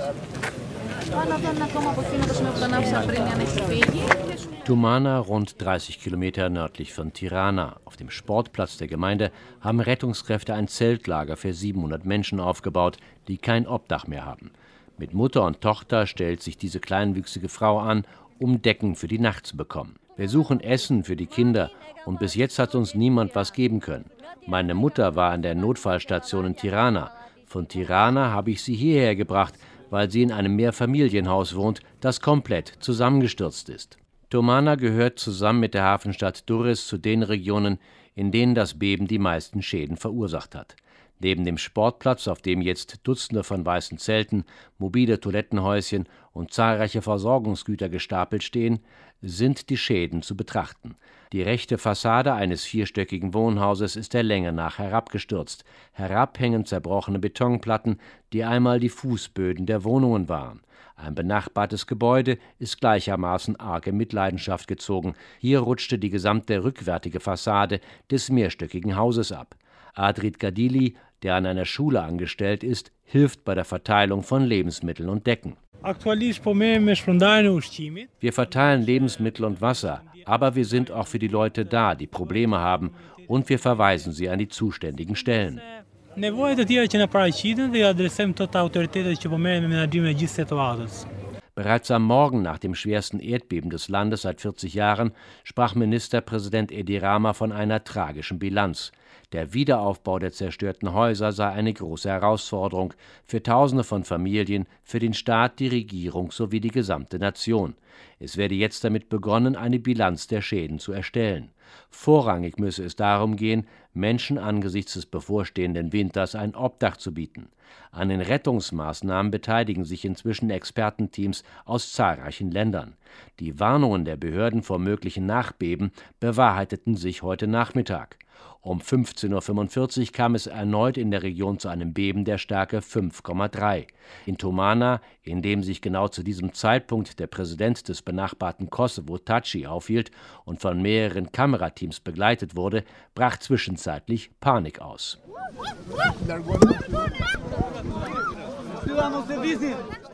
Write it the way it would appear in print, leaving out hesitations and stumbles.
Tumana, rund 30 Kilometer nördlich von Tirana. Auf dem Sportplatz der Gemeinde haben Rettungskräfte ein Zeltlager für 700 Menschen aufgebaut, die kein Obdach mehr haben. Mit Mutter und Tochter stellt sich diese kleinwüchsige Frau an, um Decken für die Nacht zu bekommen. Wir suchen Essen für die Kinder und bis jetzt hat uns niemand was geben können. Meine Mutter war an der Notfallstation in Tirana. Von Tirana habe ich sie hierher gebracht, weil sie in einem Mehrfamilienhaus wohnt, das komplett zusammengestürzt ist. Tumana gehört zusammen mit der Hafenstadt Durrës zu den Regionen, in denen das Beben die meisten Schäden verursacht hat. Neben dem Sportplatz, auf dem jetzt Dutzende von weißen Zelten, mobile Toilettenhäuschen und zahlreiche Versorgungsgüter gestapelt stehen, sind die Schäden zu betrachten. Die rechte Fassade eines vierstöckigen Wohnhauses ist der Länge nach herabgestürzt. Herab hängen zerbrochene Betonplatten, die einmal die Fußböden der Wohnungen waren. Ein benachbartes Gebäude ist gleichermaßen arg in Mitleidenschaft gezogen. Hier rutschte die gesamte rückwärtige Fassade des mehrstöckigen Hauses ab. Adrit Gadili, der an einer Schule angestellt ist, hilft bei der Verteilung von Lebensmitteln und Decken. Wir verteilen Lebensmittel und Wasser, aber wir sind auch für die Leute da, die Probleme haben, und wir verweisen sie an die zuständigen Stellen. Bereits am Morgen nach dem schwersten Erdbeben des Landes seit 40 Jahren sprach Ministerpräsident Edi Rama von einer tragischen Bilanz. Der Wiederaufbau der zerstörten Häuser sei eine große Herausforderung für Tausende von Familien, für den Staat, die Regierung sowie die gesamte Nation. Es werde jetzt damit begonnen, eine Bilanz der Schäden zu erstellen. Vorrangig müsse es darum gehen, Menschen angesichts des bevorstehenden Winters ein Obdach zu bieten. An den Rettungsmaßnahmen beteiligen sich inzwischen Expertenteams aus zahlreichen Ländern. Die Warnungen der Behörden vor möglichen Nachbeben bewahrheiteten sich heute Nachmittag. Um 15:45 Uhr kam es erneut in der Region zu einem Beben der Stärke 5,3. In Tumana, in dem sich genau zu diesem Zeitpunkt der Präsident des benachbarten Kosovo, Thaçi, aufhielt und von mehreren Kamerateams begleitet wurde, brach zwischenzeitlich Panik aus.